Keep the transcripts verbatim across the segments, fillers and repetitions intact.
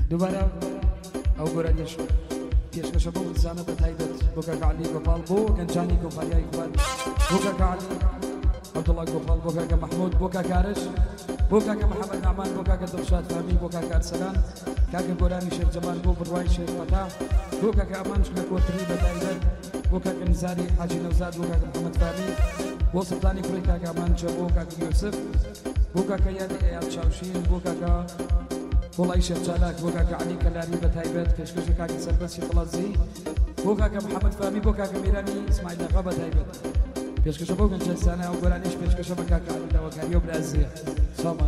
دوباره ئەو گۆرانیش پێشکەشە بۆ بزانە بە تایبەت بۆ کاکە عەلی گۆپاڵ بۆ گەنجانی کۆمپانیای کوبان بۆ کاکە عەلی عەبدوڵڵا گۆپاڵ بۆ کاکە محمود بۆ کاکە عارش بۆ کاکە محەممەد نعمان بۆ کاکە دڵشاد فامی بۆ کاکە ئەرسەلان کاکە گۆرانی شێخ جەمال بۆ بڕوای شێخ فەتاح بۆ کاکە ئەمانش لە کۆتری بە تایبەت بۆ کاکە نزاری حاجی نەوزاد بۆ کاکە محەممەد فامی بۆ سڵتانی کوڕی کاکە ئەمانچە بۆ کاکە یوسف بۆ کاکە یادی ئەیاد چاوشین بۆ کاکە وڵی شێخ چالاک بۆ کاکە عەلی کەلاری بە تایبەت پێشکەشی کاکە سەربەسی قەڵەزی بۆ کاکە محەممەد فامی بۆ کاکە میرانی ئیسماعیل ئاغا بە تایبەت پێشکەشە بۆ گەنجەستانە ئەو گۆرانیش پێشکەشە بە کاکە عەلی داواکاریە و برازیە سامان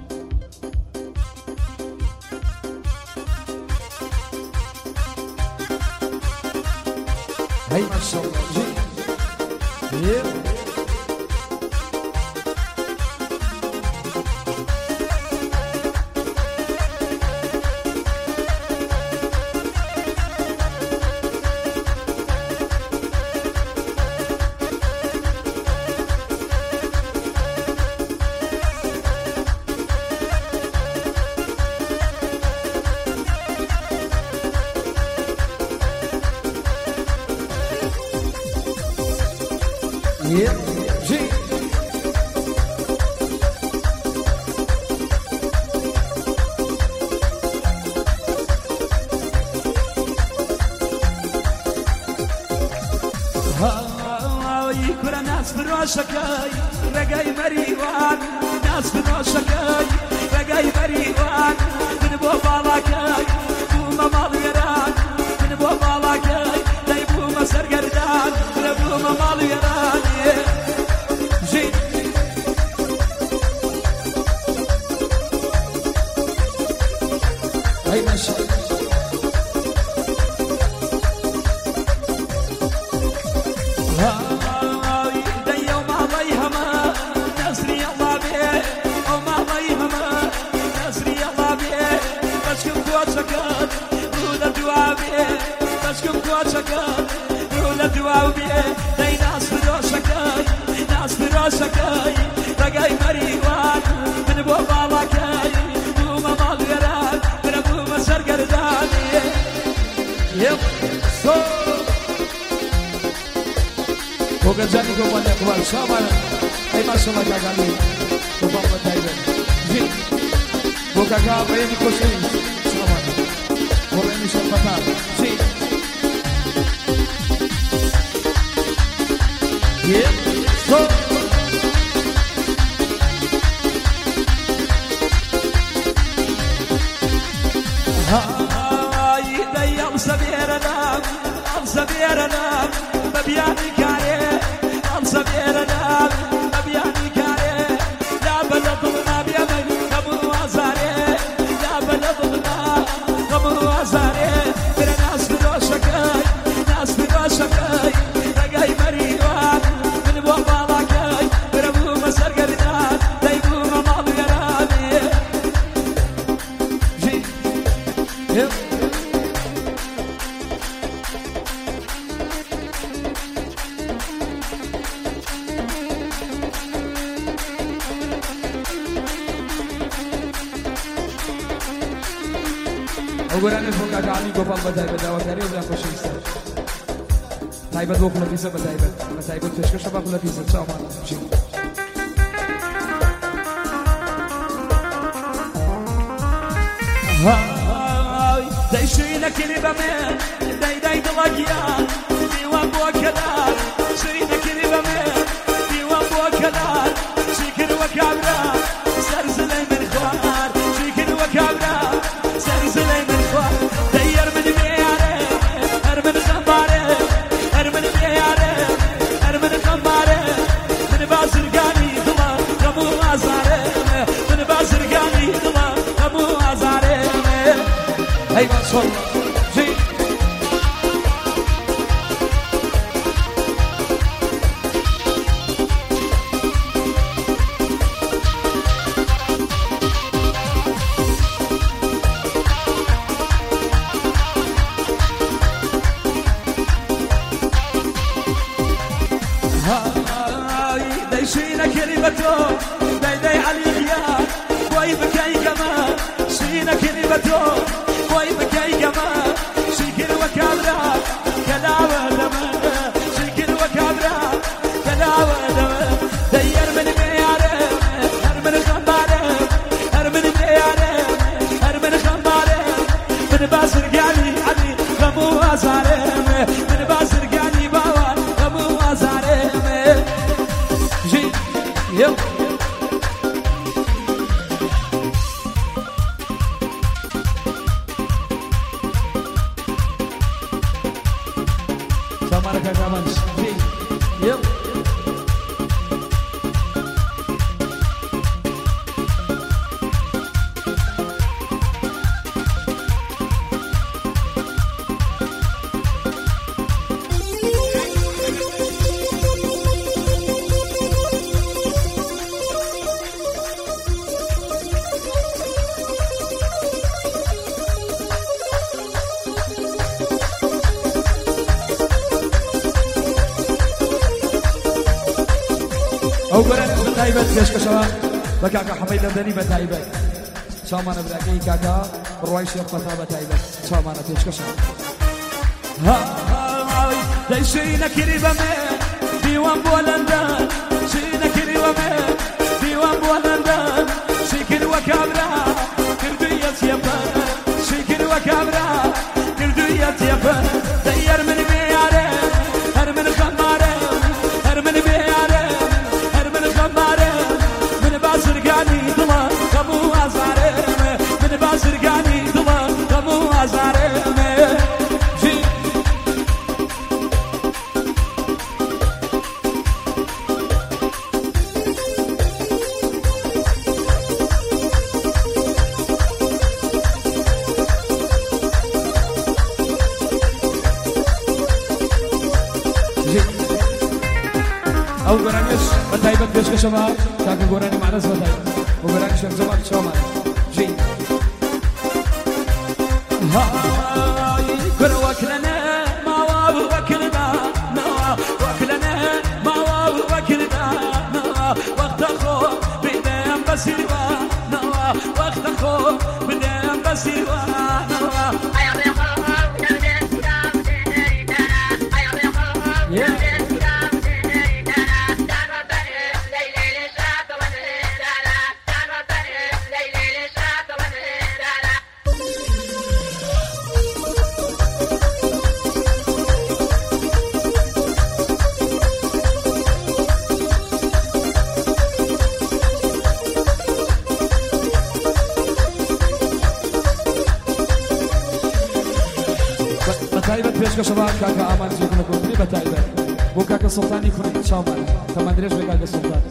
هەی ماشەڵڵا جی Yeah, G. هاي كل ناس بروشكاي رجاي مريوان ناس بروشكاي رجاي مريوان من بوبالاكاي بوما ماليران من بوبالاكاي داي بوما سرقردان من بوما ماليران هاي ما شاء الله هاي دا يوم ضيهما نسري الله بيه وما ضيهما نسري الله بيه بشكم كوتشكات رولا دعاء بيه بشكم كوتشكات رولا دعاء بيه داي ناس بروشكاي ناس بروشكاي رقاي مريوان من بوبالاكاي بوما مالغران من بوما سرقرداني يب صو بوكا جاني كوبان يقبال شابان اي ما شاء الله كاكالي كوبان بتايبن جي بوكا كابيني كوشين شابان بوكا شابان جي يب صو هاي دي أمسى بيرنا أمسى بيرنا ببياني كاري أمسى بيرنا ببياني كاري لا بلغنا بيمن قبل وزاري لا بلغنا قبل وزاري ترى ناس بروشكاي ناس بروشكاي رقاي مريوان من بوبالاكاي ترى بوما سرقردان داي بوما مالغراني جي يب وقراني فوق كاكا عەلی گۆپاڵ بە تایبەت داواکاری و بیان خۆشەویستە تایبەت بۆ خولەپیزە بە تایبەت بە تایبەت پێشکەشە بە خولەپیزە چاومان بچین هاي داي شينا كلمة من داي داي دلاقيان ديوان بوكلان شينا كلمة من ديوان بوكلان شكر وكابرا سرزلي من خوار شكر وكابرا سرزلي من خوار داير من بياره هر من خماره هر من بياره هر من خماره من بازرگاني دلا قبو ازاره من بازرگاني دلا قبو ازاره هاي ما شاء الله جي هاي دايشينا كلمته داي داي علي غياب وي بكاي كمان شينا كلمته بتايبت كشك شباب بكاكا حميد لمدني بتايبت شامانا بلاقي كاكا روي شيخ مثابة تايبت شامانا كشك شباب ها هاي دايشينا كريبا من ديوان بولندان شينا كريبا من ديوان بولندان شكل وكابرا كردية يبان شكل وكابرا كردية يبان دير من بياره هر من خماره هر من بياره هر من خماره من بازرگانی دلا قبو ازاره من بازرگانی دلا قبو ازاره أو قرانيش بتايبت بيشك شمال كاكا قراني معناس بتايبت وقرانيش يمزمك شمال جي هاي كر وكلنا ما واب وكلنا ما وكلنا ما واب وكلنا ما وقت خو بدم بسيوا ما وقت خو بدم بسيوا بتايبت بيشك شباب كاكا امان جيكنا كوني بتايبت بو كاكا سلطاني كوني شامان كمان دريش بكاكا سلطان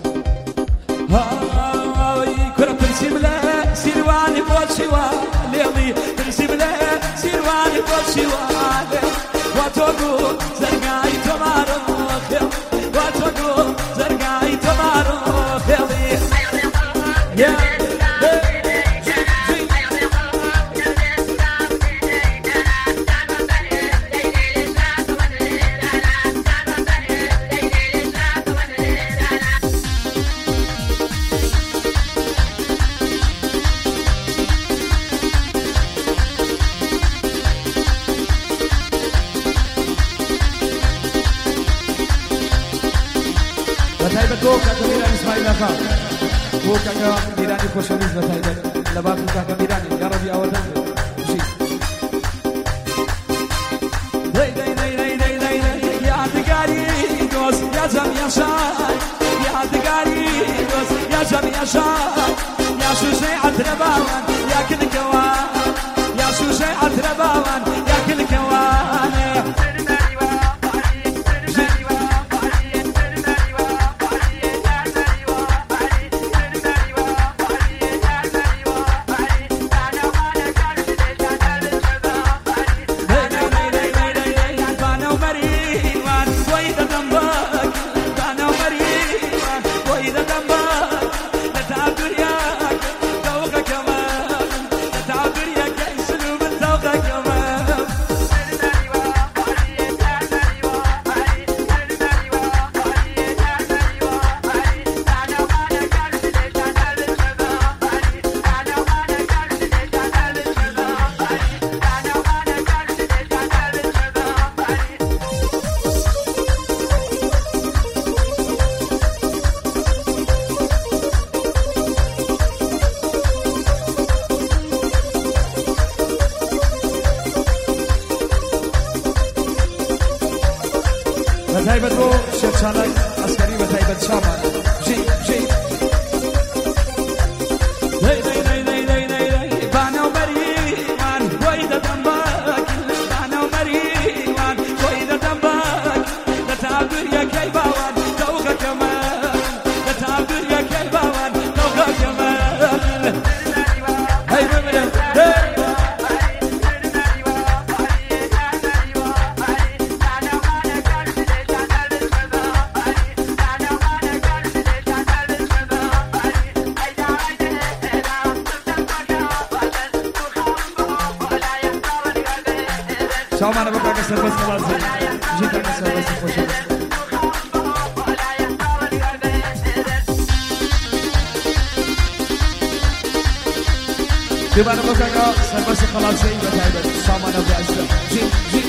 هاي كرة ترسيم له سيرواني بوشيوا ليلي ترسيم له سيرواني بوشيوا واتوغو زرقاي تمارو خيل واتوغو زرقاي تمارو خيلي يا بتايبت بو كاكا ميراني اسماعيل خان بو كاكا ميراني خوشميز بتايبت لبابو كاكا ميراني يا ربي اودان جي داي داي داي داي داي داي داي يا تقاري دوس يا جم يا شاي يا تقاري دوس يا جم يا شاي يا شجاع ترباوان يا كل كوان يا شجاع ترباوان يا كل كوان بتايبت بو شيخ شانك عسكري بتايبت شامان جي جي داي داي داي داي داي داي داي بانا ومريمان ويدا دمبك بانا ومريمان ويدا دمبك لتعبر يا كيباوان توقع كمان لتعبر يا كيباوان توقع كمان هاي بمرم شو معنا بقى كسر بس خلاص جيت كسر بس خوش ببرم بکنگا سرباس خلاصه ای بتایبت سامان ابو عزیزم جی جی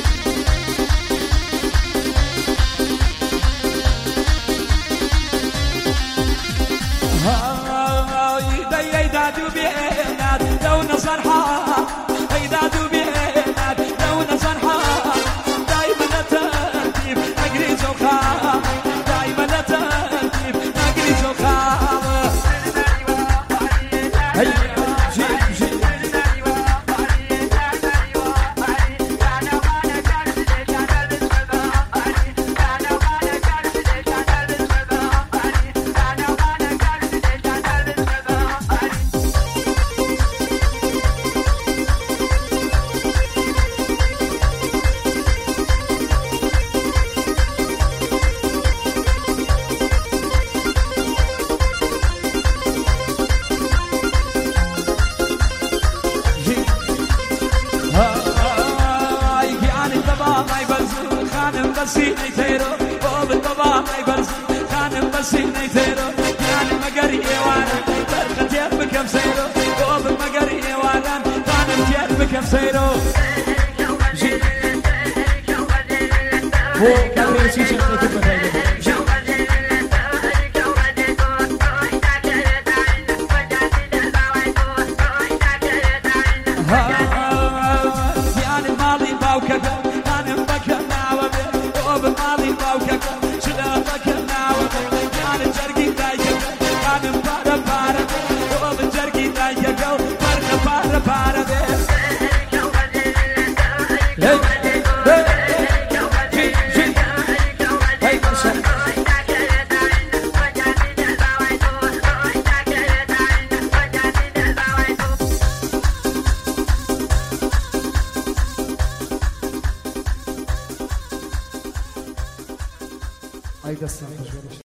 های دادو بینات لو نصرحا ای دادو بینات لو نصرحا دايما نترتيب نقري زوخام دايما نترتيب نقري زوخام بسي نيتيرو وبالطبع ما يبرز خانم بسي نيتيرو يعني مقري وانا فرقة يد بكم سيرو وبالمقري وانا خانم يد بكم سيرو هو كان يسوي شيء كتب هذا يعني مالي باوكك خانم بكم بالماضي باوكك شلافك ناوك كان الجرقي دايك كان بارا بارا وب الجرقي دايك فرق بارا بارا هي هي جي هي بشر Ay da